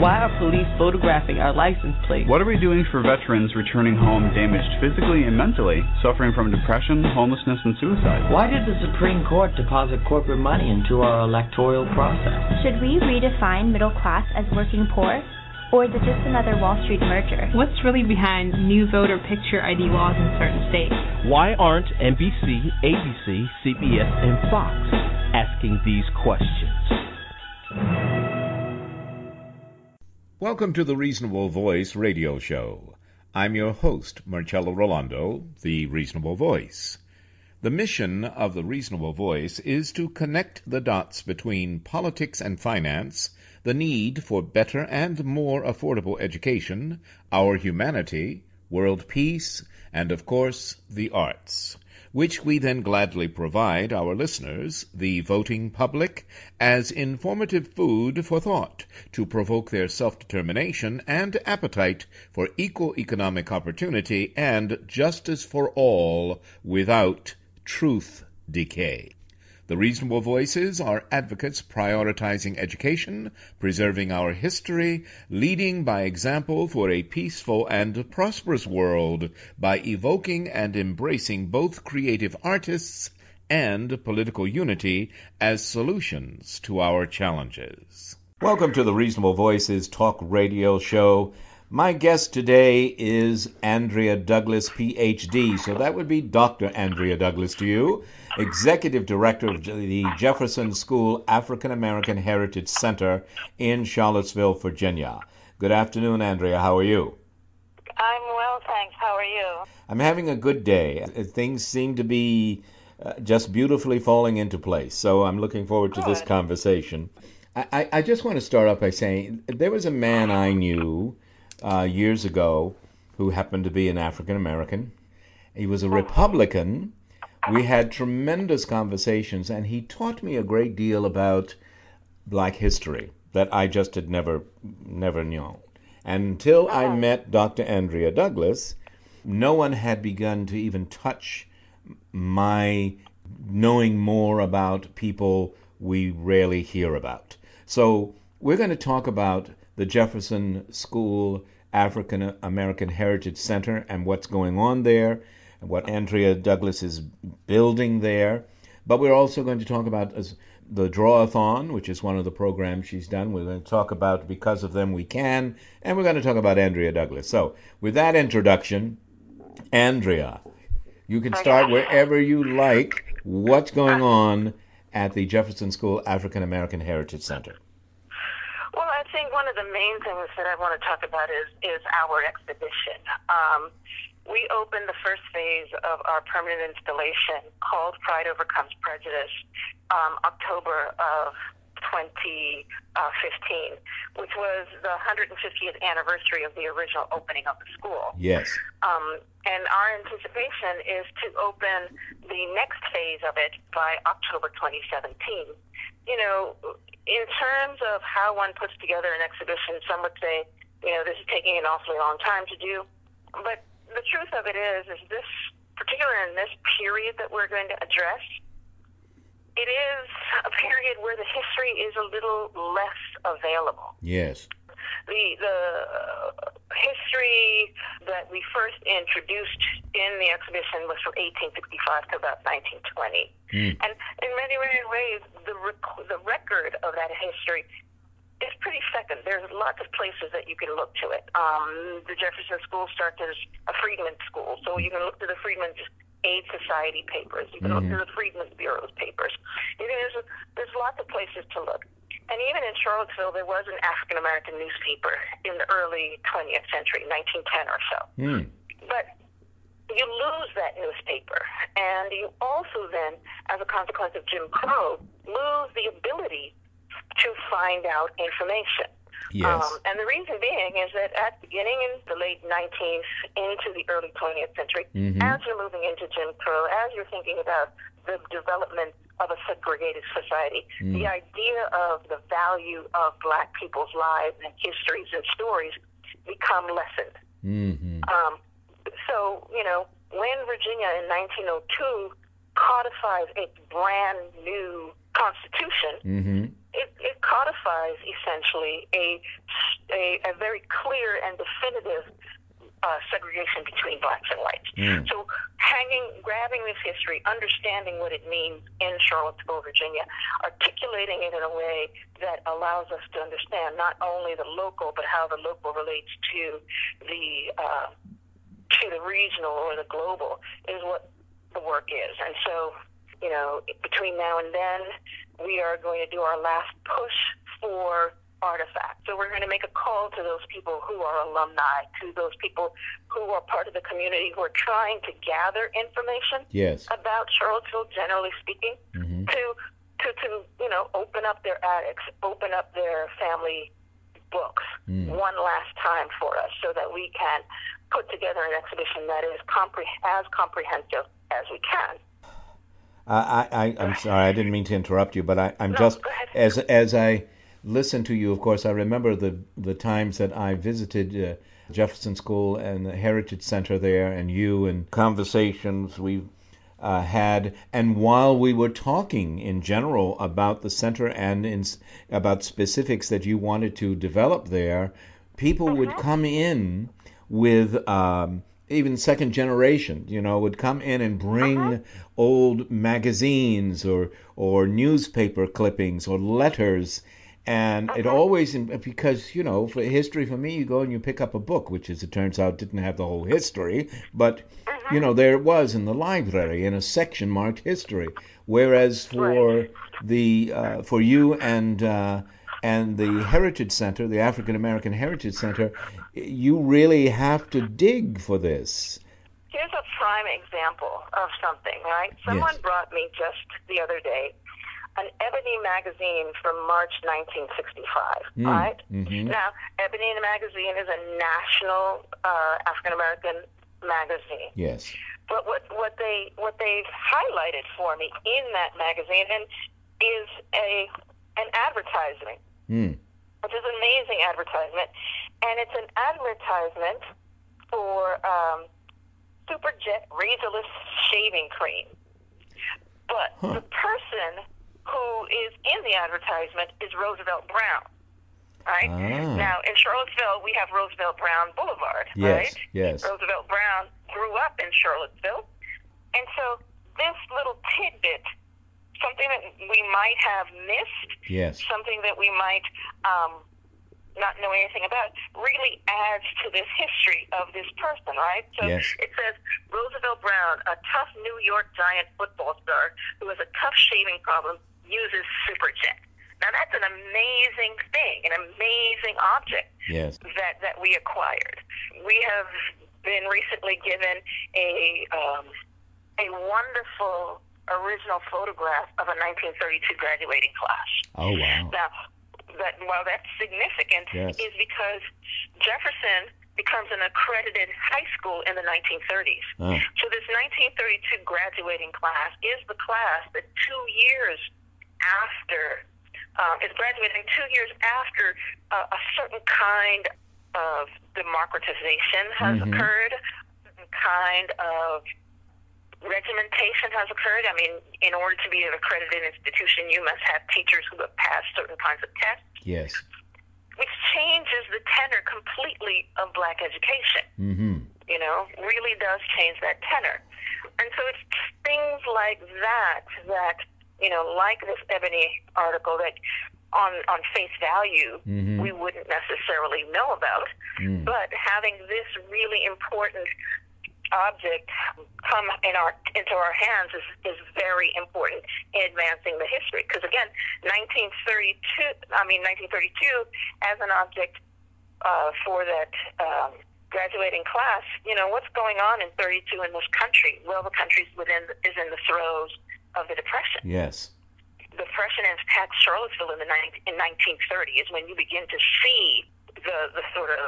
Why are police photographing our license plates? What are we doing for veterans returning home damaged physically and mentally, suffering from depression, homelessness, and suicide? Why did the Supreme Court deposit corporate money into our electoral process? Should we redefine middle class as working poor? Or is it just another Wall Street merger? What's really behind new voter picture ID laws in certain states? Why aren't NBC, ABC, CBS, and Fox asking these questions? Welcome to the Reasonable Voice radio show. I'm your host, Marcello Rolando, the Reasonable Voice. The mission of the Reasonable Voice is to connect the dots between politics and finance, the need for better and more affordable education, our humanity, world peace, and, of course, the arts, which we then gladly provide our listeners, the voting public, as informative food for thought to provoke their self-determination and appetite for equal economic opportunity and justice for all without truth decay. The Reasonable Voices are advocates prioritizing education, preserving our history, leading by example for a peaceful and prosperous world by evoking and embracing both creative artists and political unity as solutions to our challenges. Welcome to the Reasonable Voices talk radio show. My guest today is Andrea Douglas, Ph.D., so that would be Dr. Andrea Douglas to you, Executive Director of the Jefferson School African American Heritage Center in Charlottesville, Virginia. Good afternoon, Andrea. How are you? I'm well, thanks. How are you? I'm having a good day. Things seem to be just beautifully falling into place, so I'm looking forward to this conversation. I just want to start off by saying there was a man I knew years ago who happened to be an African American. He was a Republican. We had tremendous conversations, and he taught me a great deal about Black history that I just had never known. Until I met Dr. Andrea Douglas, no one had begun to even touch my knowing more about people we rarely hear about. So we're going to talk about the Jefferson School African American Heritage Center and what's going on there, and what Andrea Douglas is building there. But we're also going to talk about the Draw-a-thon, which is one of the programs she's done. We're going to talk about Because of Them We Can, and we're going to talk about Andrea Douglas. So with that introduction, Andrea, you can start wherever you like. What's going on at the Jefferson School African American Heritage Center? Well, I think one of the main things that I want to talk about is our exhibition. We opened the first phase of our permanent installation called Pride Overcomes Prejudice October of 2015, which was the 150th anniversary of the original opening of the school. Yes. And our anticipation is to open the next phase of it by October 2017. You know, in terms of how one puts together an exhibition, some would say, you know, this is taking an awfully long time to do. But the truth of it is this, particularly in this period that we're going to address, it is a period where the history is a little less available. Yes. The history that we first introduced in the exhibition was from 1865 to about 1920. And in many, many ways, the record of that history is pretty second. There's lots of places that you can look to it. The Jefferson School starts as a Freedmen's School, so you can look to the Freedmen's Aid Society papers. You can look to the Freedmen's Bureau's papers. There's lots of places to look. And even in Charlottesville, there was an African-American newspaper in the early 20th century, 1910 or so. But you lose that newspaper, and you also then, as a consequence of Jim Crow, lose the ability to find out information. Yes. And the reason being is that beginning in the late 19th into the early 20th century, as you're moving into Jim Crow, as you're thinking about the development of a segregated society, the idea of the value of Black people's lives and histories and stories become lessened. So, you know, when Virginia in 1902 codifies a brand new constitution, it codifies essentially a very clear and definitive segregation between blacks and whites. So grabbing this history, understanding what it means in Charlottesville, Virginia, articulating it in a way that allows us to understand not only the local, but how the local relates to the regional or the global is what the work is. And so, between now and then, we are going to do our last push for artifacts. So we're going to make a call to those people who are alumni, to those people who are part of the community who are trying to gather information about Charlottesville, generally speaking, to open up their attics, open up their family books one last time for us, so that we can put together an exhibition that is as comprehensive as we can. I'm sorry, I didn't mean to interrupt you, but as I listen to you, of course, I remember the times that I visited Jefferson School and the Heritage Center there, and you, and conversations we've had. And while we were talking in general about the center and about specifics that you wanted to develop there, people would come in with even second generation, would come in and bring old magazines or newspaper clippings or letters. And it always, because, for history, for me, you go and you pick up a book, which, as it turns out, didn't have the whole history. But, there it was in the library in a section marked history. Whereas for for you and the Heritage Center, the African American Heritage Center, you really have to dig for this. Here's a prime example of something, right? Someone brought me just the other day an Ebony magazine from March 1965, right? Now, Ebony magazine is a national African-American magazine. Yes. But what they've highlighted for me in that magazine is an advertisement, which is an amazing advertisement, and it's an advertisement for Superjet Razorless shaving cream. But the person who is in the advertisement is Roosevelt Brown, right? Now, in Charlottesville, we have Roosevelt Brown Boulevard, right? Yes. Roosevelt Brown grew up in Charlottesville. And so this little tidbit, something that we might have missed, something that we might not know anything about, really adds to this history of this person, right? So it says, Roosevelt Brown, a tough New York Giant football star who has a tough shaving problem, uses Superjet. Now, that's an amazing thing, an amazing object that we acquired. We have been recently given a wonderful original photograph of a 1932 graduating class. Oh, wow. Now, while that's significant is because Jefferson becomes an accredited high school in the 1930s. So this 1932 graduating class is the class that 2 years after, is graduating 2 years after a certain kind of democratization has occurred, a certain kind of regimentation has occurred. I mean, in order to be an accredited institution, you must have teachers who have passed certain kinds of tests. Yes. Which changes the tenor completely of black education. Really does change that tenor. And so it's things like that, like this Ebony article that on face value we wouldn't necessarily know about, but having this really important object come into our hands is very important in advancing the history. Because again, 1932 as an object for that graduating class, what's going on in 32 in this country? Well, the country is in the throes of the Depression. Yes. The Depression impacts Charlottesville in 1930 is when you begin to see the sort of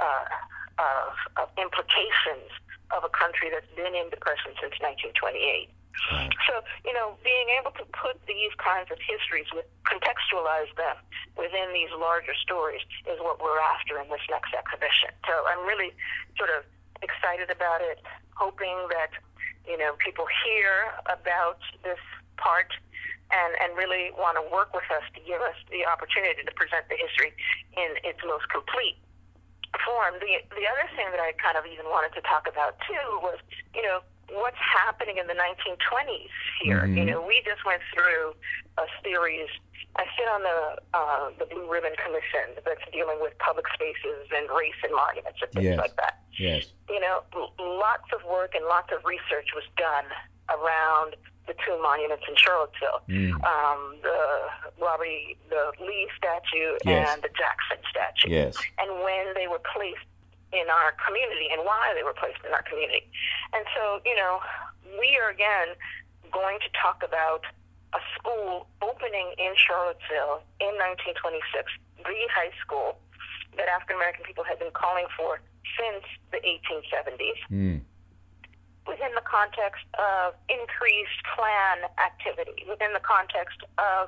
implications of a country that's been in depression since 1928. So, being able to put these kinds of histories, contextualize them within these larger stories is what we're after in this next exhibition. So I'm really sort of excited about it, hoping that, people hear about this part and really want to work with us to give us the opportunity to present the history in its most complete form. The other thing that I kind of even wanted to talk about too was, what's happening in the 1920s here. We just went through a series. I sit on the Blue Ribbon Commission that's dealing with public spaces and race and monuments and things like that. Yes. Lots of work and lots of research was done around the two monuments in Charlottesville, the Lee statue and the Jackson statue, and when they were placed in our community and why they were placed in our community. And so, we are again going to talk about a school opening in Charlottesville in 1926, the high school that African American people had been calling for since the 1870s. Within the context of increased Klan activity, within the context of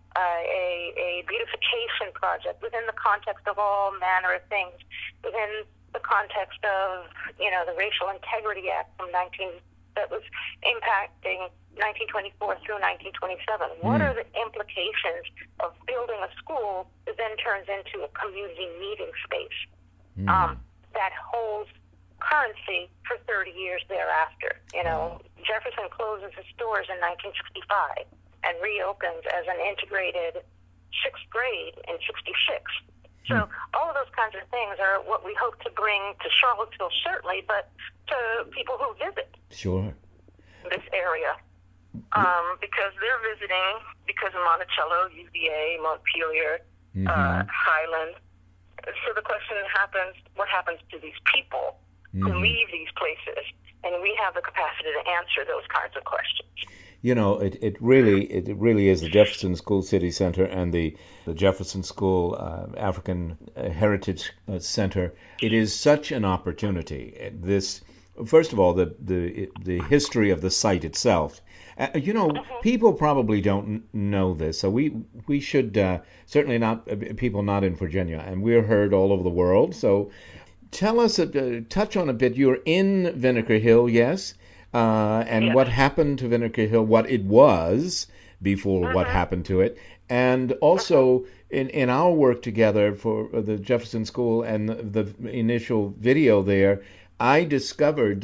a beautification project, within the context of all manner of things, within the context of, the Racial Integrity Act that was impacting 1924 through 1927. What are the implications of building a school that then turns into a community meeting space that holds currency for 30 years thereafter? Jefferson closes his stores in 1965 and reopens as an integrated 6th grade in 66. So all of those kinds of things are what we hope to bring to Charlottesville, certainly, but to people who visit this area. Because they're visiting because of Monticello, UVA, Montpelier, Highland. So the question happens, what happens to these people who leave these places? And we have the capacity to answer those kinds of questions. It really is the Jefferson School City Center and the Jefferson School African Heritage Center. It is such an opportunity. This, first of all, the history of the site itself. People probably don't know this, so we should certainly not, people not in Virginia, and we're heard all over the world. So tell us, touch on a bit. You're in Vinegar Hill, yes? And what happened to Vinegar Hill, what it was before what happened to it. And also in our work together for the Jefferson School and the initial video there, I discovered,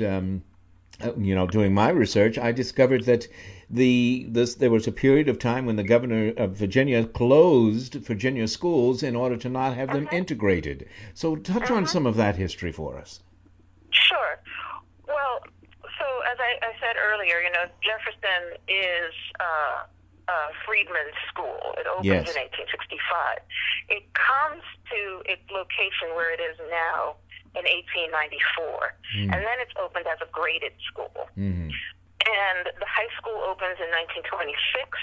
doing my research, I discovered that there was a period of time when the governor of Virginia closed Virginia schools in order to not have them integrated. So touch on some of that history for us. Sure. Well, so as I said earlier, Jefferson is Freedman's School. It opens in 1865. It comes to its location where it is now in 1894, and then it's opened as a graded school. And the high school opens in 1926,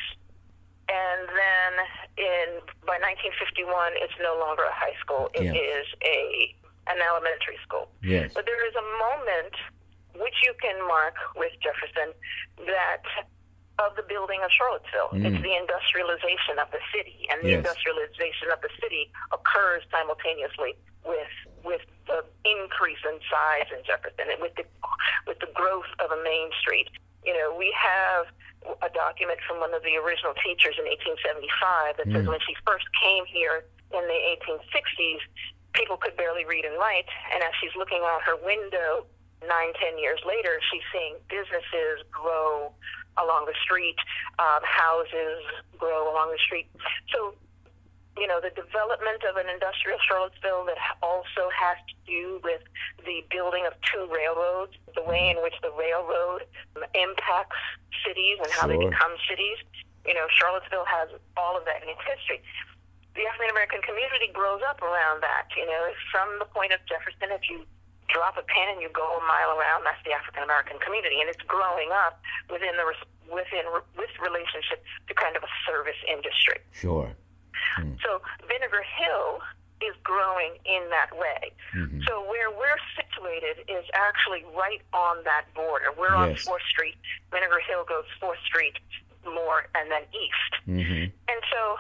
and then by 1951, it's no longer a high school. It is an elementary school. Yes. But there is a moment which you can mark with Jefferson that of the building of Charlottesville. It's the industrialization of the city, and the industrialization of the city occurs simultaneously with the increase in size in Jefferson and with the growth of a main street. We have a document from one of the original teachers in 1875 that says when she first came here in the 1860s, people could barely read and write, and as she's looking out her window 9-10 years later, she's seeing businesses grow along the street, houses grow along the street. So, the development of an industrial Charlottesville that also has to do with the building of two railroads, the way in which the railroad impacts cities and how they become cities. Charlottesville has all of that in its history. The African American community grows up around that. From the point of Jefferson, if you drop a pin and you go a mile around, that's the African American community, and it's growing up with relationship to kind of a service industry. Sure. So Vinegar Hill is growing in that way. So where we're situated is actually right on that border. We're on 4th Street. Vinegar Hill goes 4th Street more and then east. And so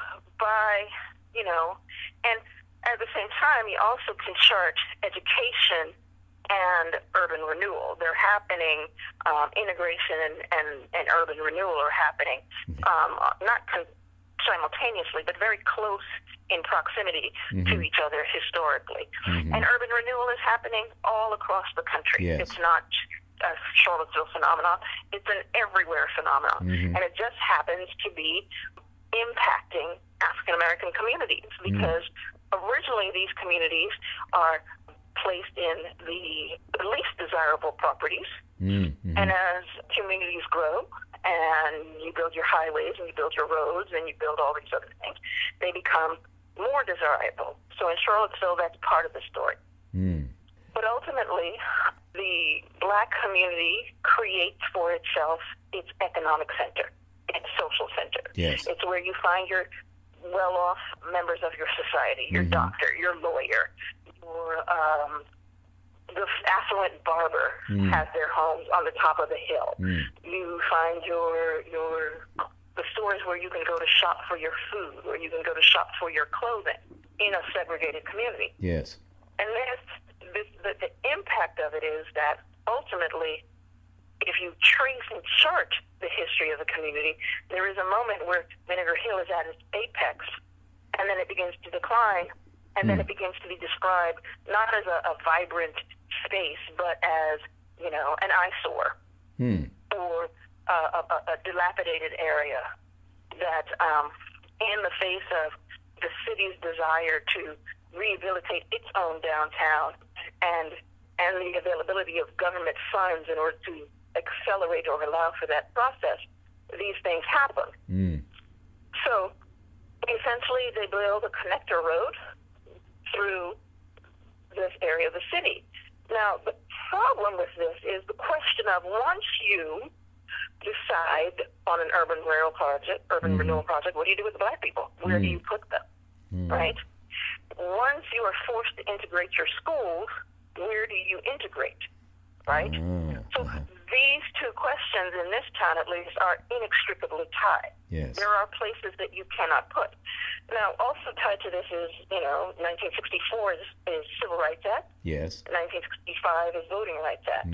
and at the same time, you also can chart education and urban renewal. They're happening, integration and urban renewal are happening, not simultaneously, but very close in proximity to each other historically. And urban renewal is happening all across the country. Yes. It's not a Charlottesville phenomenon. It's an everywhere phenomenon. And it just happens to be impacting African-American communities because originally these communities are placed in the least desirable properties. And as communities grow and you build your highways and you build your roads and you build all these other things, they become more desirable. So in Charlottesville, that's part of the story. But ultimately, the Black community creates for itself its economic center, its social center. Yes. It's where you find your well-off members of your society, your doctor, your lawyer, your the affluent barber has their homes on the top of the hill. You find the stores where you can go to shop for your food, where you can go to shop for your clothing in a segregated community. Yes. And the impact of it is that ultimately, if you trace and chart the history of the community, there is a moment where Vinegar Hill is at its apex, and then it begins to decline, and then it begins to be described not as a vibrant space, but as, an eyesore or a dilapidated area that, in the face of the city's desire to rehabilitate its own downtown and the availability of government funds in order to accelerate or allow for that process, these things happen. So essentially they build a connector road through this area of the city. Now, the problem with this is the question of once you decide on an urban renewal project, what do you do with the Black people? Where do you put them, right? Once you are forced to integrate your schools, where do you integrate, right? So these two questions in this town, at least, are inextricably tied. Yes. There are places that you cannot put. Now, also tied to this is, 1964 is Civil Rights Act. Yes. 1965 is Voting Rights Act.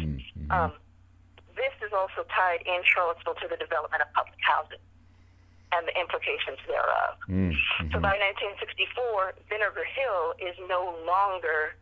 This is also tied in Charlottesville to the development of public housing and the implications thereof. So by 1964, Vinegar Hill is no longer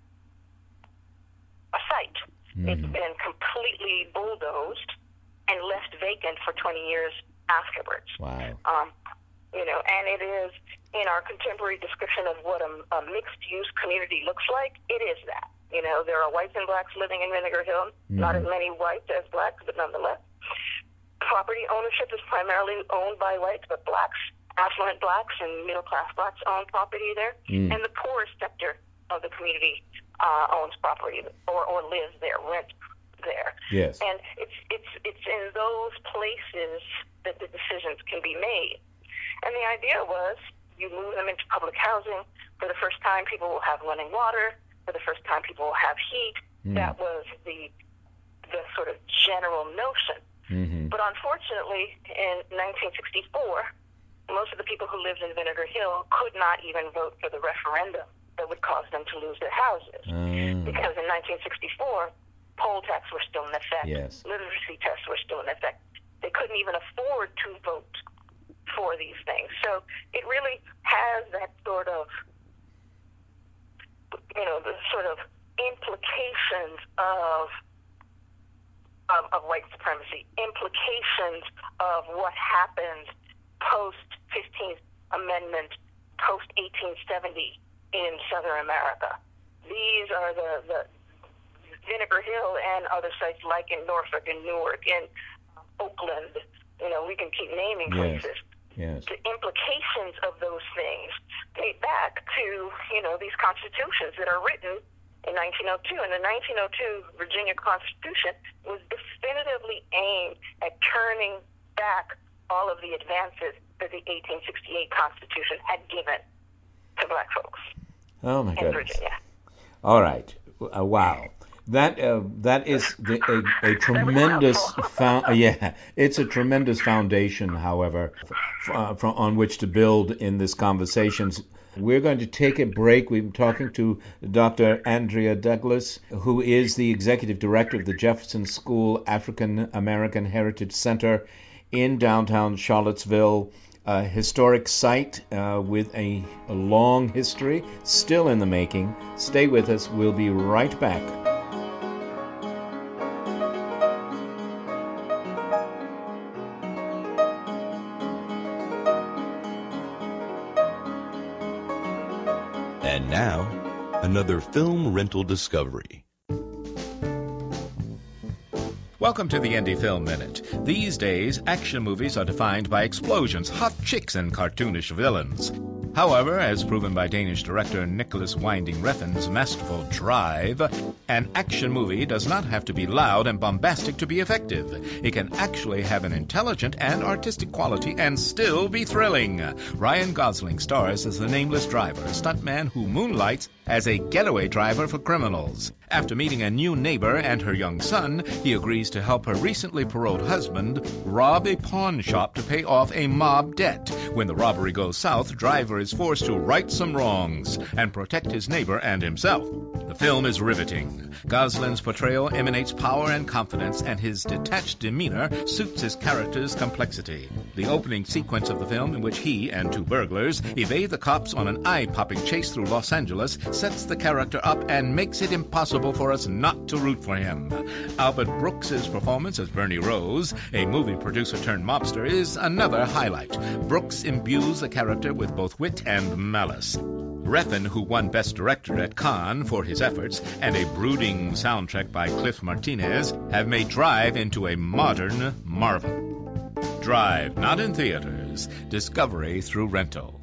a site. It's been completely bulldozed and left vacant for 20 years afterwards. Wow. And it is, in our contemporary description of what a mixed-use community looks like, it is that. There are whites and Blacks living in Vinegar Hill, not as many whites as Blacks, but nonetheless. Property ownership is primarily owned by whites, but Blacks, affluent Blacks and middle-class Blacks own property there. And the poorest sector of the community owns property or lives there, rent there. Yes. And it's in those places that the decisions can be made. And the idea was you move them into public housing. For the first time, people will have running water. For the first time, people will have heat. That was the sort of general notion. But unfortunately, in 1964, most of the people who lived in Vinegar Hill could not even vote for the referendum that would cause them to lose their houses. Because in 1964, poll tax were still in effect. Yes. Literacy tests were still in effect. They couldn't even afford to vote for these things. So it really has that sort of, the sort of implications of white supremacy, implications of what happened post-15th Amendment, post-1870 in Southern America. These are the Vinegar Hill and other sites like in Norfolk and Newark and Oakland. We can keep naming places. Yes. The implications of those things date back to, these constitutions that are written in 1902. And the 1902 Virginia Constitution was definitively aimed at turning back all of the advances that the 1868 Constitution had given to Black folks Oh, my in goodness. Virginia. All right. Wow. That is a tremendous it's a tremendous foundation, however, on which to build in this conversation. We're going to take a break. We've been talking to Dr. Andrea Douglas, who is the Executive Director of the Jefferson School African American Heritage Center in downtown Charlottesville, a historic site with a long history, still in the making. Stay with us. We'll be right back. And now, another film rental discovery. Welcome to the Indie Film Minute. These days, action movies are defined by explosions, hot chicks, and cartoonish villains. However, as proven by Danish director Nicholas Winding Refn's masterful Drive, an action movie does not have to be loud and bombastic to be effective. It can actually have an intelligent and artistic quality and still be thrilling. Ryan Gosling stars as the nameless driver, a stuntman who moonlights as a getaway driver for criminals. After meeting a new neighbor and her young son, he agrees to help her recently paroled husband rob a pawn shop to pay off a mob debt. When the robbery goes south, Driver is forced to right some wrongs and protect his neighbor and himself. The film is riveting. Gosling's portrayal emanates power and confidence, and his detached demeanor suits his character's complexity. The opening sequence of the film, in which he and two burglars evade the cops on an eye-popping chase through Los Angeles, sets the character up and makes it impossible for us not to root for him. Albert Brooks's performance as Bernie Rose, a movie producer turned mobster, is another highlight. Brooks imbues the character with both wit and malice. Refn, who won Best Director at Cannes for his efforts, and a brooding soundtrack by Cliff Martinez, have made Drive into a modern marvel. Drive, not in theaters. Discovery through rental.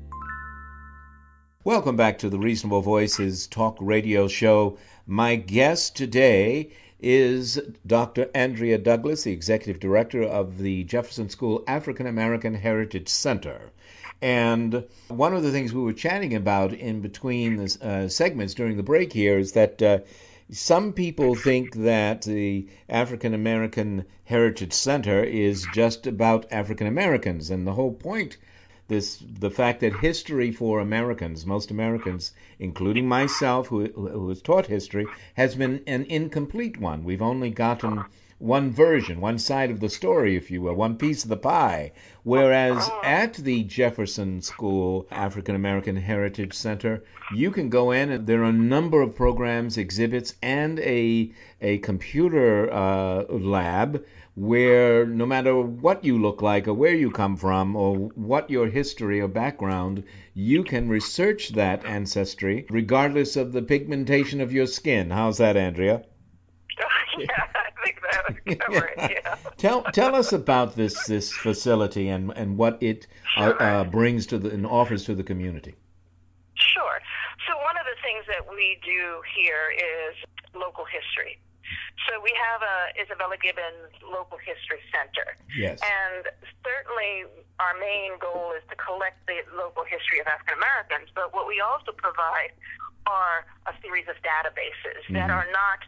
Welcome back to the Reasonable Voices talk radio show. My guest today is Dr. Andrea Douglas, the Executive Director of the Jefferson School African American Heritage Center. And one of the things we were chatting about in between the segments during the break here is that some people think that the African American Heritage Center is just about African Americans, and the whole point, the fact that history for Americans, most Americans, including myself, who has taught history, has been an incomplete one. We've only gotten one version, one side of the story, if you will, one piece of the pie. Whereas at the Jefferson School African American Heritage Center, you can go in and there are a number of programs, exhibits, and a computer lab where no matter what you look like or where you come from or what your history or background, you can research that ancestry regardless of the pigmentation of your skin. How's that, Andrea? Yeah, I think that'll cover it, yeah. Tell us about this facility and what it brings to and offers to the community. Sure. So one of the things that we do here is local history. So we have Isabella Gibbons Local History Center. Yes. And certainly our main goal is to collect the local history of African Americans, but what we also provide are a series of databases that are not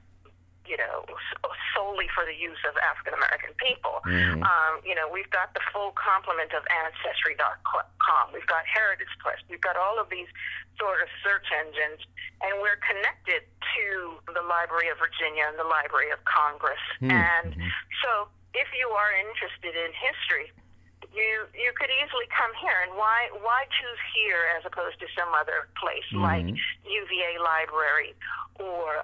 solely for the use of African American people. We've got the full complement of Ancestry.com. We've got Heritage Quest. We've got all of these sort of search engines, and we're connected to the Library of Virginia and the Library of Congress. And so if you are interested in history, you could easily come here. And why choose here as opposed to some other place like UVA Library or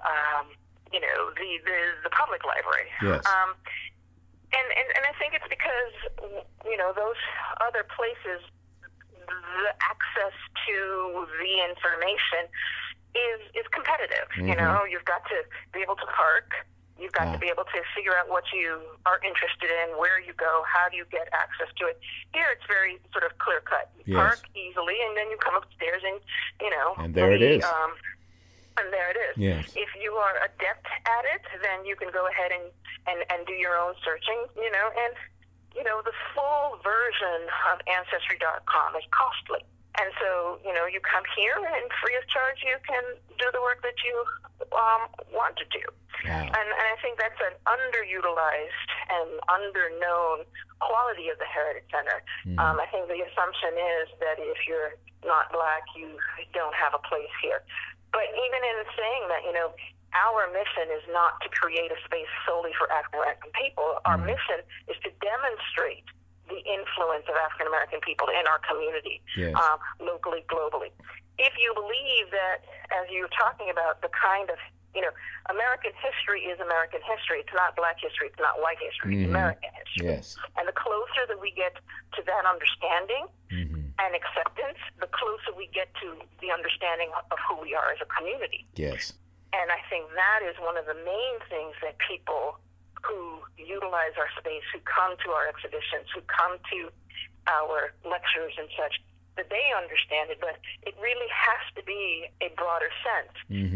the public library? Yes. And I think it's because those other places, the access to the information is competitive. You've got to be able to park. You've got to be able to figure out what you are interested in, where you go, how do you get access to it. Here it's very sort of clear cut. You park easily, and then you come upstairs and and there it is. And there it is. Yes. If you are adept at it, then you can go ahead and do your own searching, and the full version of Ancestry.com is costly. And so, you come here and free of charge you can do the work that you want to do. Wow. And I think that's an underutilized and underknown quality of the Heritage Center. I think the assumption is that if you're not Black, you don't have a place here. But even in saying that, our mission is not to create a space solely for African American people. Our mission is to demonstrate the influence of African American people in our community, yes. Locally, globally. If you believe that, as you're talking about, the kind of, American history is American history. It's not Black history. It's not white history. It's American history. Yes. And the closer that we get to that understanding and acceptance, the closer we get to the understanding of who we are as a community. Yes. And I think that is one of the main things that people who utilize our space, who come to our exhibitions, who come to our lectures and such, that they understand it, but it really has to be a broader sense.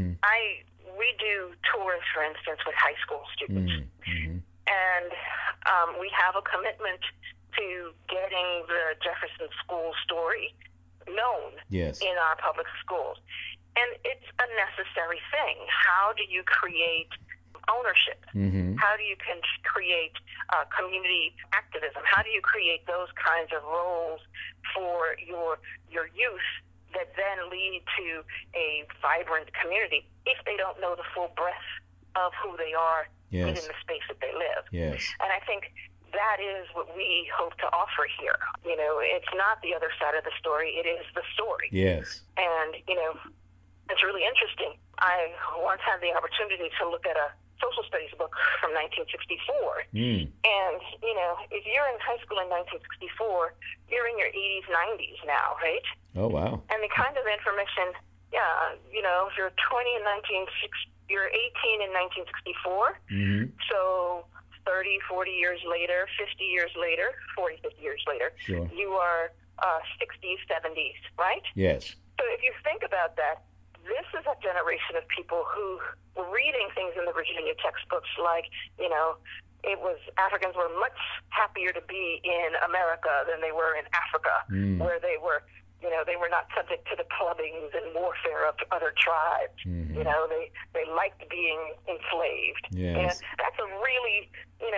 We do tours, for instance, with high school students, and we have a commitment to getting the Jefferson School story known in our public schools. And it's a necessary thing. How do you create ownership? How do you create community activism? How do you create those kinds of roles for your youth that then lead to a vibrant community if they don't know the full breadth of who they are within the space that they live? Yes. And I think that is what we hope to offer here. It's not the other side of the story. It is the story. Yes. And, it's really interesting. I once had the opportunity to look at a social studies book from 1964. And, if you're in high school in 1964, you're in your 80s, 90s now, right? Oh, wow. And the kind of information, if you're 20 in you're 18 in 1964. So 30, 40 years later, 50 years later, 40, 50 years later, you are 60s, 70s, right? Yes. So if you think about that, this is a generation of people who were reading things in the Virginia textbooks like, Africans were much happier to be in America than they were in Africa, where they were, they were not subject to the clubbings and warfare of other tribes. They liked being enslaved. Yes. And that's a really,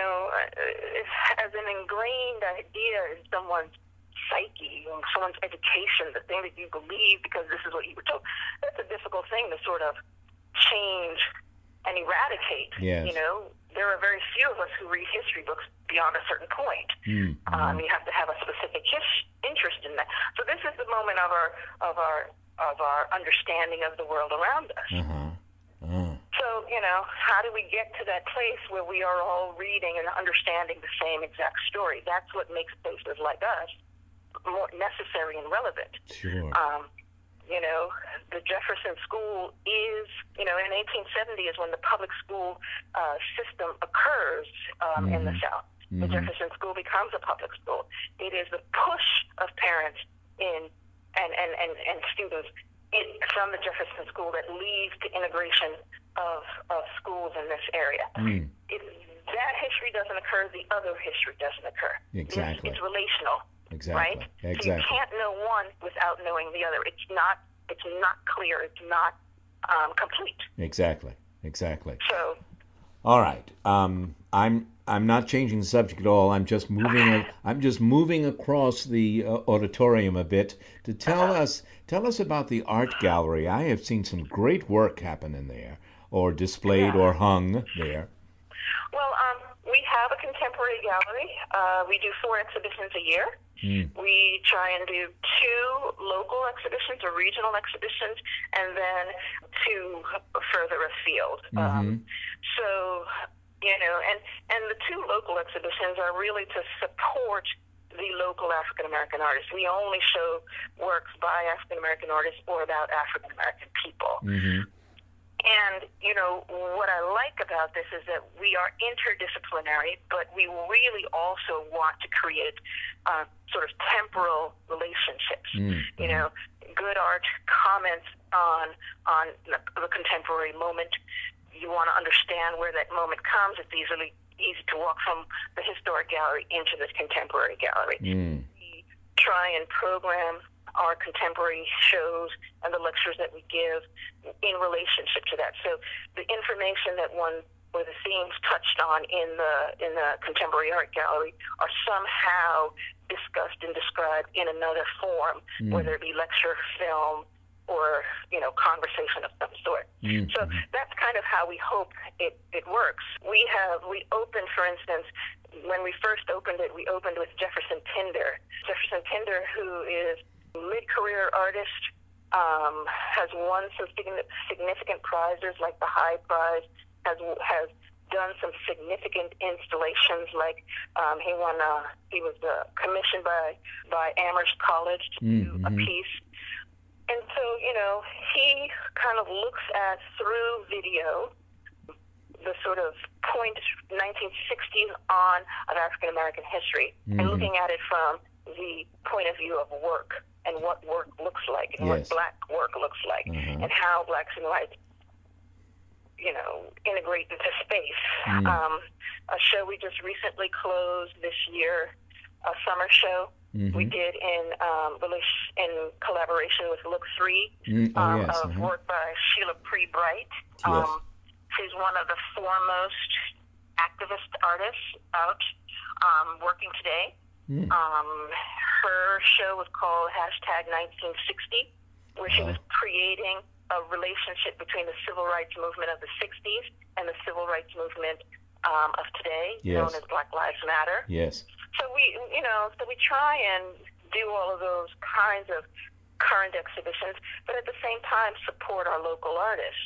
as an ingrained idea in someone's psyche, someone's education, the thing that you believe because this is what you were told, that's a difficult thing to sort of change and eradicate. Yes. There are very few of us who read history books beyond a certain point. You have to have a specific interest in that. So this is the moment of our understanding of the world around us. So, how do we get to that place where we are all reading and understanding the same exact story? That's what makes places like us more necessary and relevant. Sure. The Jefferson School is, in 1870 is when the public school system occurs in the South. The Jefferson School becomes a public school. It is the push of parents and students from the Jefferson School that leads to integration of schools in this area. If that history doesn't occur, the other history doesn't occur. Exactly. It's relational. Exactly. Right? Exactly. So you can't know one without knowing the other. It's not clear. It's not complete. Exactly. So. All right. I'm not changing the subject at all. I'm just moving across the auditorium a bit to tell us about the art gallery. I have seen some great work happen in there, or displayed or hung there. Well, we have a contemporary gallery. We do 4 exhibitions a year. We try and do 2 local exhibitions or regional exhibitions, and then 2 further afield. So, and the 2 local exhibitions are really to support the local African American artists. We only show works by African American artists or about African American people. And, what I like about this is that we are interdisciplinary, but we really also want to create sort of temporal relationships. Good art comments on the contemporary moment. You want to understand where that moment comes. It's easy to walk from the historic gallery into this contemporary gallery. We try and program our contemporary shows and the lectures that we give in relationship to that. So the information that one or the themes touched on in the contemporary art gallery are somehow discussed and described in another form, whether it be lecture, film, or conversation of some sort. So that's kind of how we hope it works. We opened, for instance, when we first opened it, we opened with Jefferson Pinder. Jefferson Pinder, who is a mid-career artist, has won some significant prizes like the High Prize, has done some significant installations, like he was commissioned by Amherst College to do a piece. And so, he kind of looks at, through video, the sort of 1960s on of African American history, and looking at it from the point of view of work and what work looks like, and what black work looks like, and how blacks and whites, integrate into space. A show we just recently closed this year, a summer show we did in collaboration with Look 3, work by Sheila Pre-Bright. She's one of the foremost activist artists out working today. Her show was called #1960, where she was creating a relationship between the civil rights movement of the 60s and the civil rights movement of today, known as Black Lives Matter. So we try and do all of those kinds of current exhibitions, but at the same time support our local artists.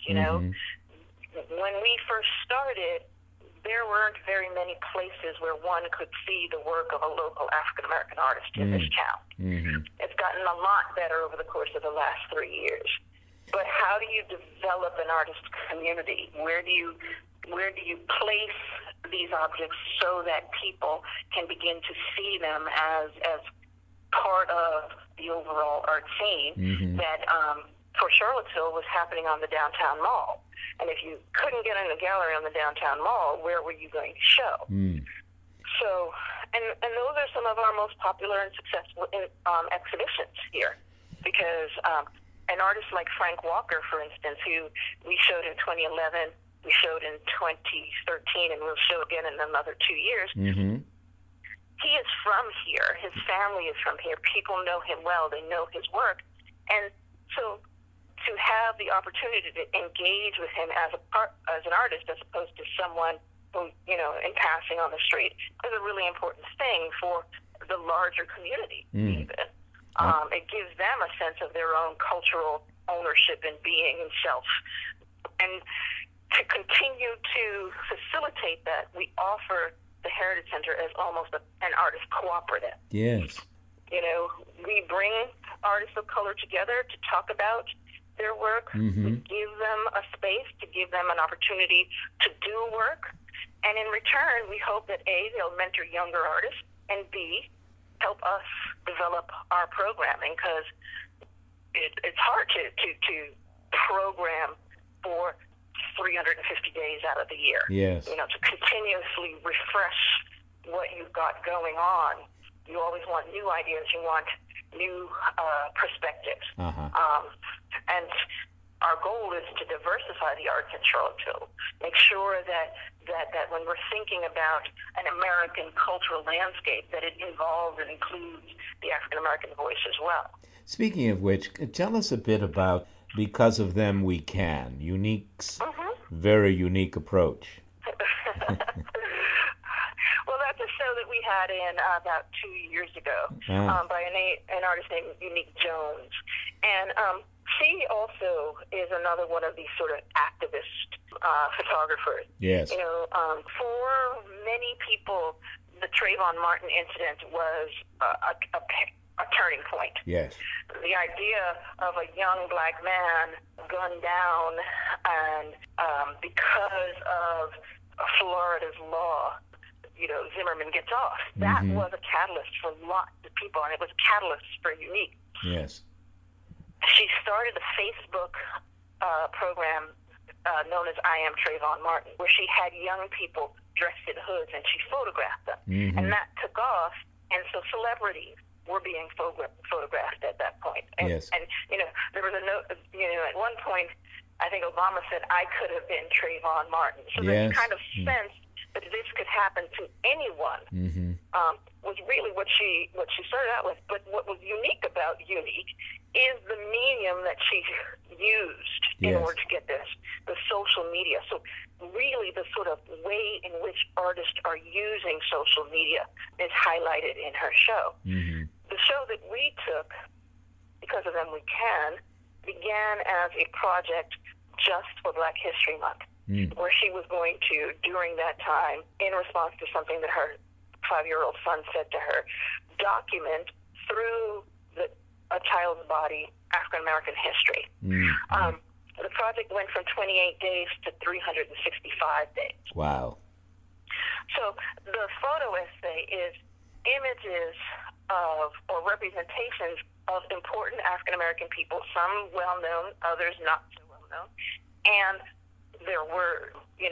When we first started, there weren't very many places where one could see the work of a local African American artist in this town. It's gotten a lot better over the course of the last 3 years. But how do you develop an artist community? Where do you place these objects so that people can begin to see them as part of the overall art scene that for Charlottesville was happening on the downtown mall? And if you couldn't get in a gallery on the downtown mall, where were you going to show? So, and those are some of our most popular and successful exhibitions here, because an artist like Frank Walker, for instance, who we showed in 2011, we showed in 2013, and we'll show again in another 2 years. He is from here. His family is from here. People know him well. They know his work. And so to have the opportunity to engage with him as an artist, as opposed to someone who, in passing on the street, is a really important thing for the larger community, even. It gives them a sense of their own cultural ownership and being and self. And to continue to facilitate that, we offer the Heritage Center as almost an artist cooperative. We bring artists of color together to talk about their work. We give them a space, to give them an opportunity to do work. And in return, we hope that A, they'll mentor younger artists, and B, help us develop our programming, because it's hard to program for 350 days out of the year. To continuously refresh what you've got going on. You always want new ideas. You want new perspectives. And our goal is to diversify the arts in Charlottesville. Make sure that when we're thinking about an American cultural landscape, that it involves and includes the African American voice as well. Speaking of which, tell us a bit about Because of Them We Can, Unique's very unique approach. Well, that's a show that we had in about 2 years ago by an artist named Unique Jones. And she also is another one of these sort of activist photographers. For many people, the Trayvon Martin incident was a turning point. The idea of a young black man gunned down, and because of Florida's law, Zimmerman gets off. That was a catalyst for lots of people, and it was a catalyst for Unique. She started a Facebook program known as I Am Trayvon Martin, where she had young people dressed in hoods, and she photographed them. And that took off, and so celebrities were being photographed at that point. And, yes. And, there was a note, at one point, I think Obama said, I could have been Trayvon Martin. So yes. that kind of sense that this could happen to anyone was really what she started out with. But what was unique about Unique is the medium that she used in order to get this, the social media. So really the sort of way in which artists are using social media is highlighted in her show. Mm-hmm. The show that we took, Because of Them We Can, began as a project just for Black History Month, where she was going to, during that time, in response to something that her 5-year-old son said to her, document through a child's body African-American history. Mm-hmm. The project went from 28 days to 365 days. Wow. So the photo essay is images of, or representations of important African-American people, some well-known, others not so well-known, and their words,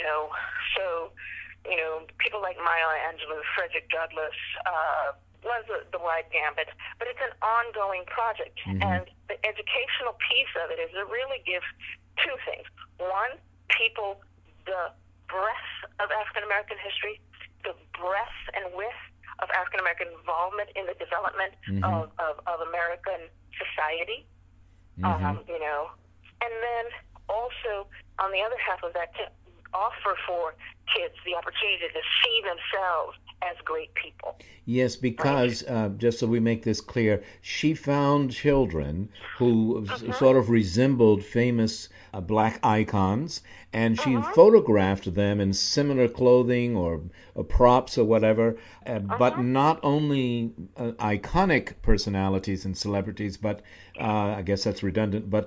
people like Maya Angelou, Frederick Douglass, runs the wide gambit, but it's an ongoing project. And the educational piece of it is it really gives two things. One, people the breadth of African-American history, the breadth and width of African-American involvement in the development of American society, and then also on the other half of that, to offer for kids the opportunity to see themselves as great people. Yes, because, just so we make this clear, she found children who sort of resembled famous black icons, and she photographed them in similar clothing or props or whatever, but not only iconic personalities and celebrities, but I guess that's redundant, but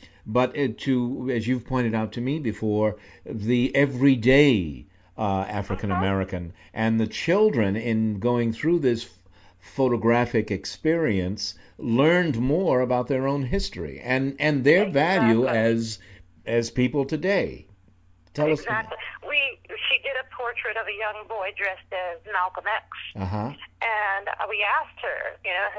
to, as you've pointed out to me before, the everyday African American, and the children in going through this photographic experience learned more about their own history and their value as people today. Tell us. She did a portrait of a young boy dressed as Malcolm X, and we asked her,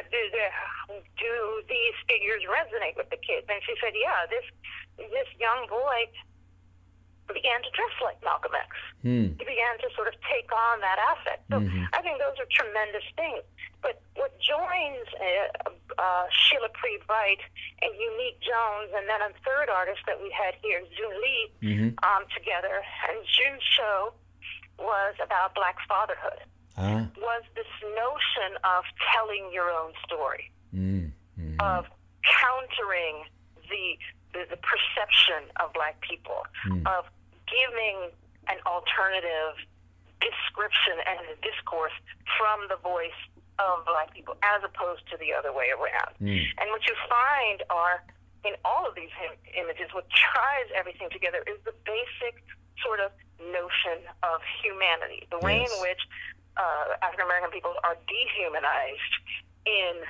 do these figures resonate with the kids? And she said, yeah, this young boy began to dress like Malcolm X. He began to sort of take on that aspect. So I think those are tremendous things. But what joins Sheila Priebe-Wright and Unique Jones, and then a third artist that we had here, Zun Lee, together, and Zun's show was about Black fatherhood, was this notion of telling your own story, of countering the perception of Black people, of giving an alternative description and discourse from the voice of Black people as opposed to the other way around. And what you find are, in all of these images, what ties everything together is the basic sort of notion of humanity, the way in which African American people are dehumanized in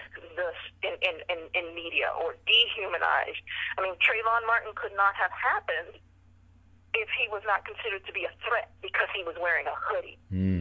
media, or dehumanized. I mean, Trayvon Martin could not have happened if he was not considered to be a threat because he was wearing a hoodie.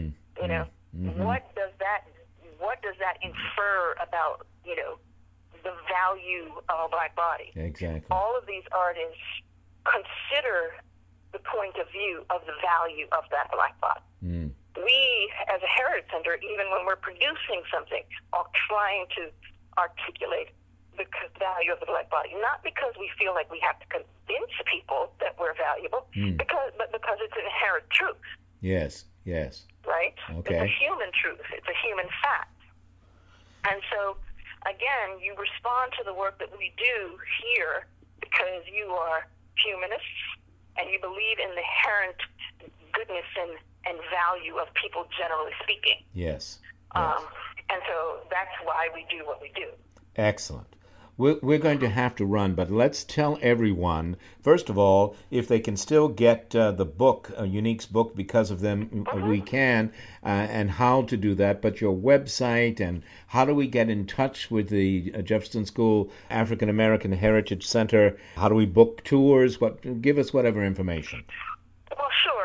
What does that infer about the value of a Black body? Exactly. All of these artists consider the point of view of the value of that Black body. We, as a Heritage Center, even when we're producing something, are trying to articulate the value of the Black body, not because we feel like we have to convince people that we're valuable, but because it's an inherent truth. Yes. Right? Okay. It's a human truth. It's a human fact. And so, again, you respond to the work that we do here because you are humanists and you believe in the inherent goodness and value of people, generally speaking. Yes. And so that's why we do what we do. Excellent. We're going to have to run, but let's tell everyone, first of all, if they can still get the book, Unique's book, Because of Them We Can, and how to do that, but your website, and how do we get in touch with the Jefferson School African American Heritage Center? How do we book tours? Give us whatever information. Well, sure.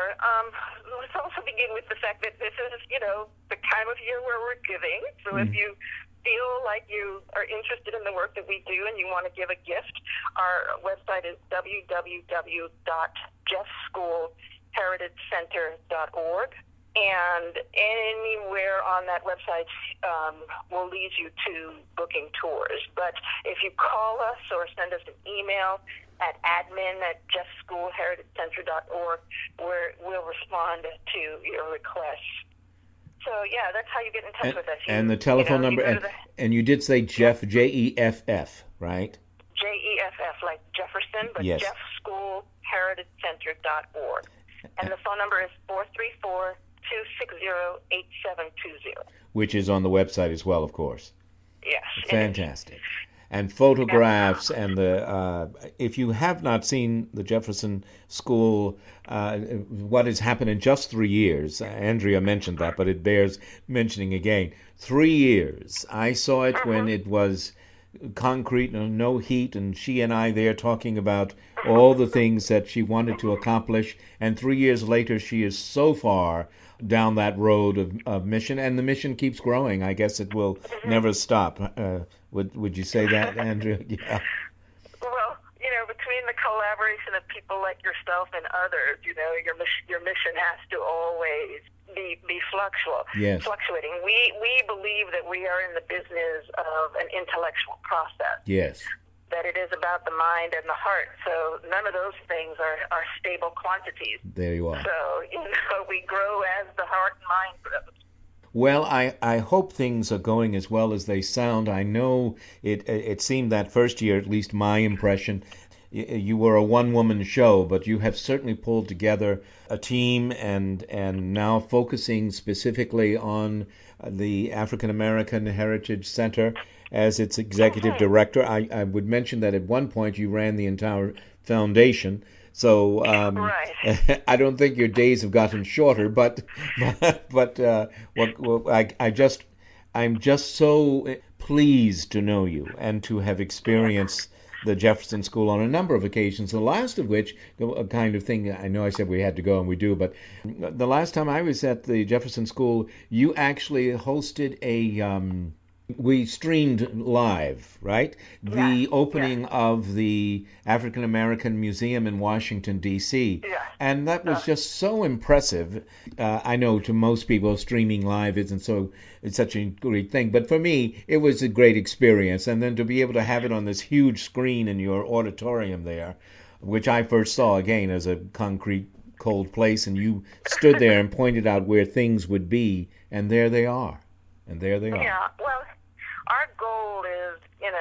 Let's also begin with the fact that this is, the time of year where we're giving. So if you feel like you are interested in the work that we do and you want to give a gift, our website is www.jeffschoolheritagecenter.org. And anywhere on that website will lead you to booking tours. But if you call us or send us an email at admin@jeffschoolheritagecenter.org, we'll respond to your requests. So, yeah, that's how you get in touch with us. And the telephone number, and you did say Jeff, Jeff, right? Jeff, like Jefferson, but yes. jeffschoolheritagecenter.org. And the phone number is 434-260-8720. Which is on the website as well, of course. Yes. Fantastic. And photographs and if you have not seen the Jefferson School, what has happened in just 3 years, Andrea mentioned that, but it bears mentioning again. 3 years. I saw it when it was concrete and no heat, and she and I there talking about all the things that she wanted to accomplish, and 3 years later she is so far down that road of mission, and the mission keeps growing. I guess it will never stop. Would you say that, Andrea? Yeah. Well, between the collaboration of people like yourself and others, your mission has to always be fluctuating. We believe that we are in the business of an intellectual process. Yes. That it is about the mind and the heart. So none of those things are stable quantities. There you are. So, we grow as the heart and mind grows. Well, I hope things are going as well as they sound. I know it seemed that first year, at least my impression, you were a one-woman show, but you have certainly pulled together a team and now focusing specifically on the African American Heritage Center as its executive director. I would mention that at one point you ran the entire foundation. So right. I don't think your days have gotten shorter, but I'm just so pleased to know you and to have experienced the Jefferson School on a number of occasions, the last of which, a kind of thing, I know I said we had to go and we do, but the last time I was at the Jefferson School, you actually hosted we streamed live, right? The opening of the African American Museum in Washington, D.C. Yeah. And that was just so impressive. I know to most people streaming live it's such a great thing, but for me it was a great experience. And then to be able to have it on this huge screen in your auditorium there, which I first saw again as a concrete cold place, and you stood there and pointed out where things would be, and there they are. Yeah, well, our goal is,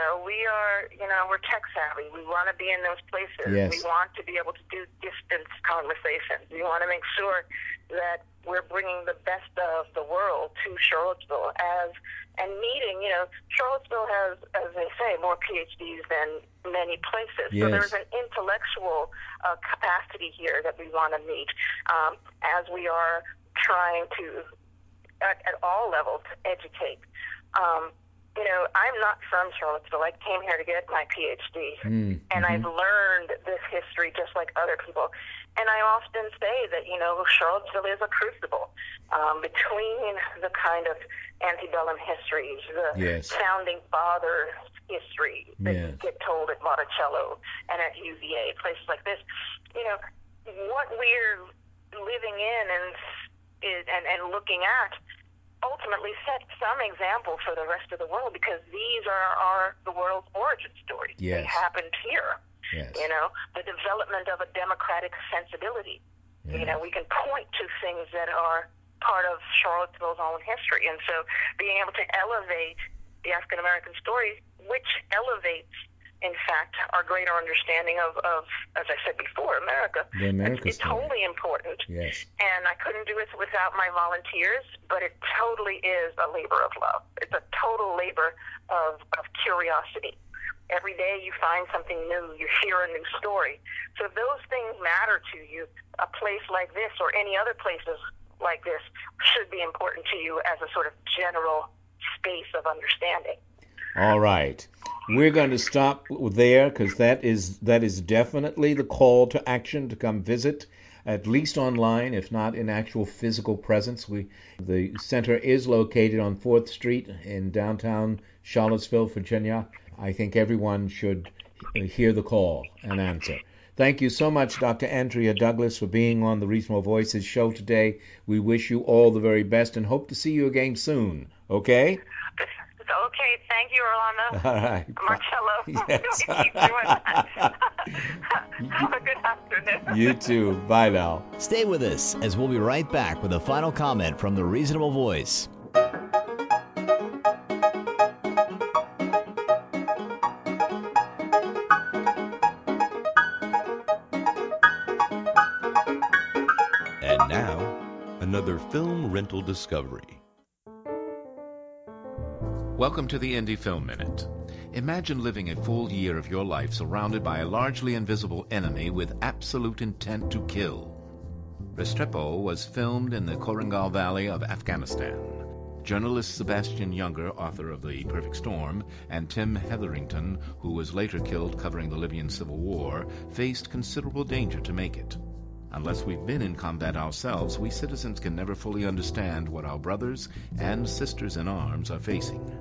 we're tech savvy. We want to be in those places. Yes. We want to be able to do distance conversations. We want to make sure that we're bringing the best of the world to Charlottesville and meeting, Charlottesville has, as they say, more PhDs than many places. Yes. So there's an intellectual capacity here that we want to meet as we are trying to, at all levels, educate. I'm not from Charlottesville. I came here to get my PhD, and I've learned this history just like other people. And I often say that, Charlottesville is a crucible between the kind of antebellum histories, the founding father history that you get told at Monticello and at UVA, places like this. What we're living in and looking at ultimately set some example for the rest of the world, because these are the world's origin stories. Yes. They happened here. Yes. The development of a democratic sensibility. Yes. We can point to things that are part of Charlottesville's own history. And so being able to elevate the African American story, which elevates, in fact, our greater understanding of as I said before, America. The America it's totally important. Yes. And I couldn't do it without my volunteers, but it totally is a labor of love. It's a total labor of curiosity. Every day you find something new, you hear a new story. So if those things matter to you, a place like this or any other places like this should be important to you as a sort of general space of understanding. All right. We're going to stop there because that is definitely the call to action to come visit. at least online, if not in actual physical presence. The center is located on 4th Street in downtown Charlottesville, Virginia. I think everyone should hear the call and answer. Thank you so much, Dr. Andrea Douglas, for being on the Reasonable Voices show today. We wish you all the very best and hope to see you again soon. Okay? Okay, thank you, Orlando. All right. Marcello. Yes. Keep doing that. Have a good afternoon. You too. Bye now. Stay with us as we'll be right back with a final comment from the Reasonable Voice. And now, another film rental discovery. Welcome to the Indie Film Minute. Imagine living a full year of your life surrounded by a largely invisible enemy with absolute intent to kill. Restrepo was filmed in the Korangal Valley of Afghanistan. Journalist Sebastian Younger, author of The Perfect Storm, and Tim Hetherington, who was later killed covering the Libyan Civil War, faced considerable danger to make it. Unless we've been in combat ourselves, we citizens can never fully understand what our brothers and sisters in arms are facing.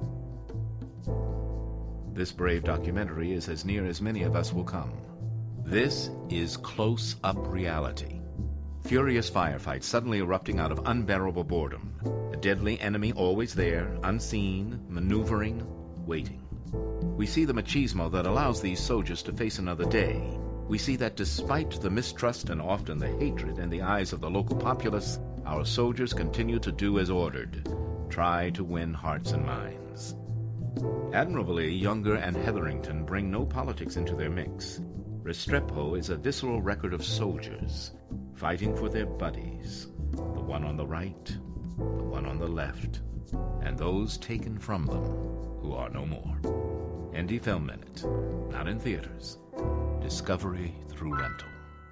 This brave documentary is as near as many of us will come. This is close-up reality. Furious firefights suddenly erupting out of unbearable boredom. A deadly enemy always there, unseen, maneuvering, waiting. We see the machismo that allows these soldiers to face another day. We see that despite the mistrust and often the hatred in the eyes of the local populace, our soldiers continue to do as ordered, try to win hearts and minds. Admirably, Younger and Hetherington bring no politics into their mix. Restrepo is a visceral record of soldiers fighting for their buddies, the one on the right, the one on the left, and those taken from them who are no more. Indie Film Minute, not in theaters. Discovery through rental.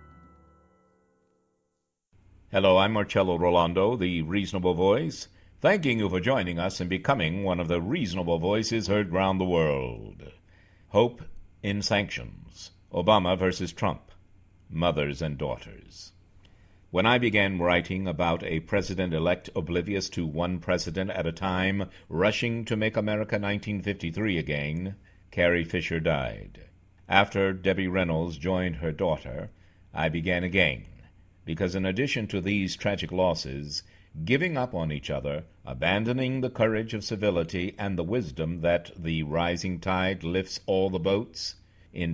Hello, I'm Marcello Rolando, the Reasonable Voice, thanking you for joining us and becoming one of the reasonable voices heard round the world. Hope in sanctions. Obama versus Trump. Mothers and daughters. When I began writing about a president-elect oblivious to one president at a time, rushing to make America 1953 again, Carrie Fisher died. After Debbie Reynolds joined her daughter, I began again, because in addition to these tragic losses, giving up on each other, abandoning the courage of civility and the wisdom that the rising tide lifts all the boats, in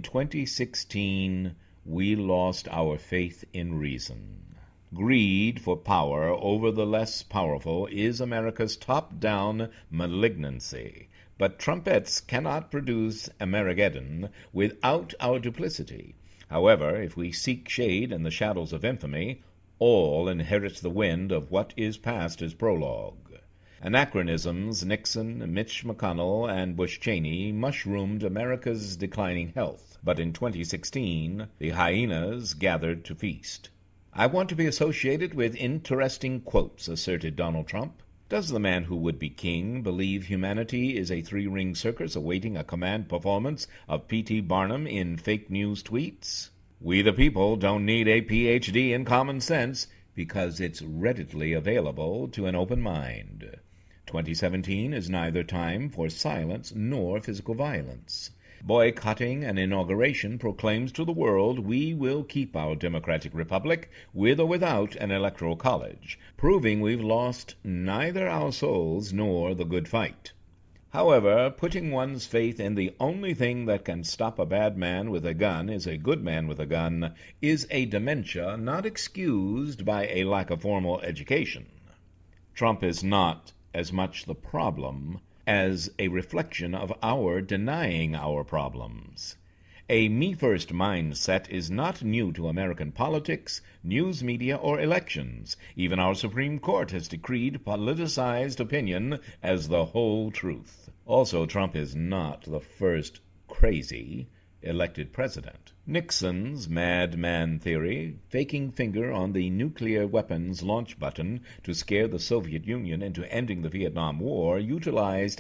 2016 we lost our faith in reason. Greed for power over the less powerful is America's top-down malignancy. But trumpets cannot produce Armageddon without our duplicity. However, if we seek shade in the shadows of infamy, all inherit the wind of what is past as prologue. Anachronisms, Nixon, Mitch McConnell, and Bush Cheney mushroomed America's declining health. But in 2016, the hyenas gathered to feast. I want to be associated with interesting quotes, asserted Donald Trump. Does the man who would be king believe humanity is a three-ring circus awaiting a command performance of P.T. Barnum in fake news tweets? We the people don't need a Ph.D. in common sense because it's readily available to an open mind. 2017 is neither time for silence nor physical violence. Boycotting an inauguration proclaims to the world we will keep our democratic republic with or without an electoral college, proving we've lost neither our souls nor the good fight. However, putting one's faith in the only thing that can stop a bad man with a gun is a good man with a gun is a dementia not excused by a lack of formal education. Trump is not as much the problem as a reflection of our denying our problems. A me-first mindset is not new to American politics, news media, or elections. Even our Supreme Court has decreed politicized opinion as the whole truth. Also, Trump is not the first crazy elected president. Nixon's madman theory, faking finger on the nuclear weapons launch button to scare the Soviet Union into ending the Vietnam War, utilized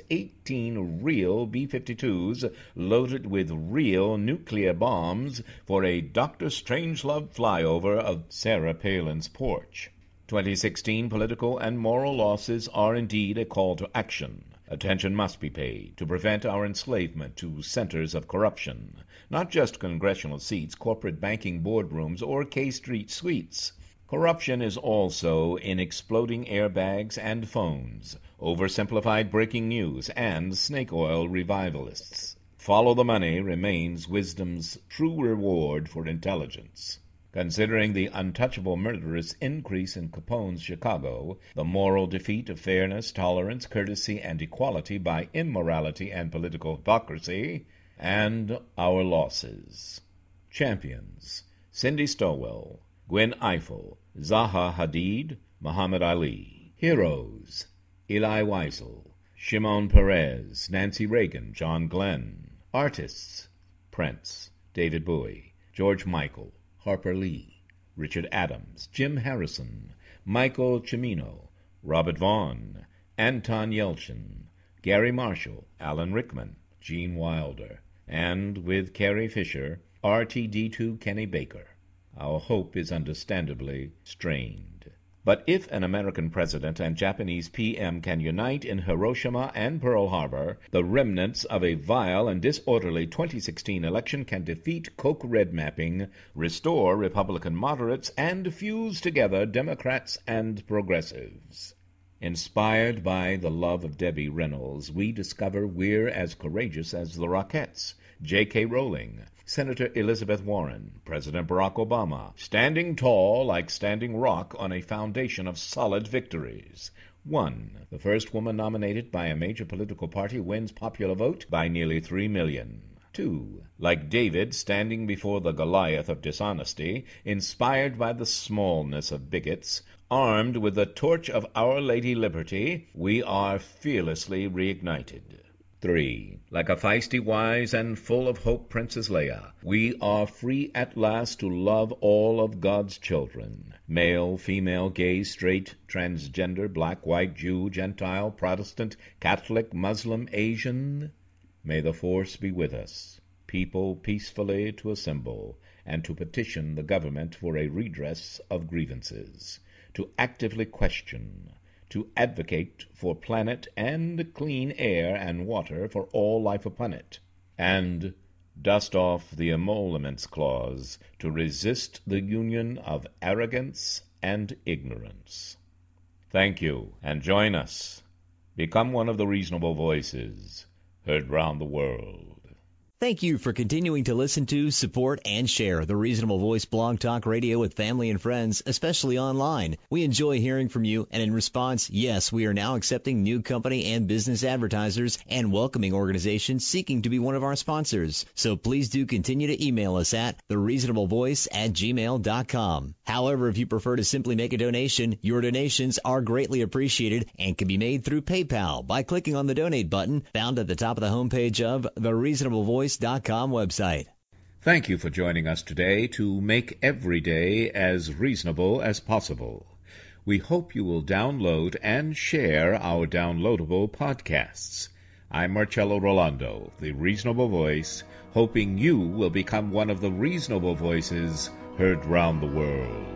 18 real B-52s loaded with real nuclear bombs for a Dr. Strangelove flyover of Sarah Palin's porch. 2016 political and moral losses are indeed a call to action. Attention must be paid to prevent our enslavement to centers of corruption, not just congressional seats, corporate banking boardrooms, or K Street suites. Corruption is also in exploding airbags and phones, oversimplified breaking news, and snake oil revivalists. Follow the money remains wisdom's true reward for intelligence. Considering the untouchable murderous increase in Capone's Chicago, the moral defeat of fairness, tolerance, courtesy, and equality by immorality and political hypocrisy, and our losses. Champions: Cindy Stowell, Gwen Ifill, Zaha Hadid, Muhammad Ali. Heroes: Eli Wiesel, Shimon Peres, Nancy Reagan, John Glenn. Artists: Prince, David Bowie, George Michael, Harper Lee, Richard Adams, Jim Harrison, Michael Cimino, Robert Vaughn, Anton Yelchin, Gary Marshall, Alan Rickman, Gene Wilder, and, with Carrie Fisher, RTD2 Kenny Baker. Our hope is understandably strained. But if an American president and Japanese PM can unite in Hiroshima and Pearl Harbor, the remnants of a vile and disorderly 2016 election can defeat Koch red mapping, restore Republican moderates, and fuse together Democrats and progressives. Inspired by the love of Debbie Reynolds, we discover we're as courageous as the Rockettes, J.K. Rowling, Senator Elizabeth Warren, President Barack Obama, standing tall like Standing Rock on a foundation of solid victories. 1. The first woman nominated by a major political party wins popular vote by nearly 3 million. 2. Like David standing before the Goliath of dishonesty, inspired by the smallness of bigots, armed with the torch of Our Lady Liberty, we are fearlessly reignited. 3. Like a feisty, wise, and full of hope Princess Leia, we are free at last to love all of God's children, male, female, gay, straight, transgender, black, white, Jew, Gentile, Protestant, Catholic, Muslim, Asian. May the force be with us, people peacefully to assemble and to petition the government for a redress of grievances, to actively question, to advocate for planet and clean air and water for all life upon it, and dust off the emoluments clause to resist the union of arrogance and ignorance. Thank you, and join us. Become one of the reasonable voices heard round the world. Thank you for continuing to listen to, support, and share the Reasonable Voice Blog Talk Radio with family and friends, especially online. We enjoy hearing from you, and in response, yes, we are now accepting new company and business advertisers and welcoming organizations seeking to be one of our sponsors. So please do continue to email us at thereasonablevoice@gmail.com. However, if you prefer to simply make a donation, your donations are greatly appreciated and can be made through PayPal by clicking on the donate button found at the top of the homepage of thereasonablevoice.com website. Thank you for joining us today to make every day as reasonable as possible. We hope you will download and share our downloadable podcasts. I'm Marcello Rolando, the Reasonable Voice, hoping you will become one of the reasonable voices heard round the world.